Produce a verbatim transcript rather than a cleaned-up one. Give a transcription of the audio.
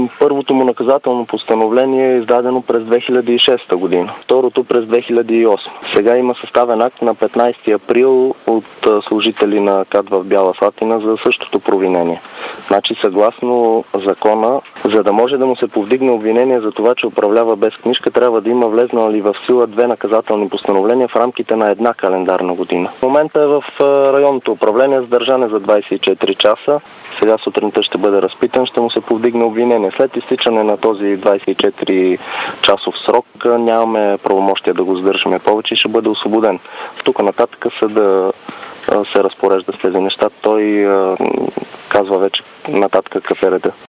Първото му наказателно постановление е издадено през две хиляди и шеста година, второто през две хиляди и осма. Сега има съставен акт на петнайсети април от служители на КАТ в Бяла Слатина за същото провинение. Значи, съгласно закона, за да може да му се повдигне обвинение за това, че управлява без книжка, трябва да има влезнали в сила две наказателни постановления в рамките на една календарна година. В момента е в районното управление задържане за двайсет и четири часа. Сега сутринта ще бъде разпитан, ще му се повдигне обвинение. След изтичане на този двайсет и четири часов срок нямаме правомощия да го задържаме повече и ще бъде освободен. Тук нататък съда се разпорежда с тези неща. Той казва вече нататък какъв е реда.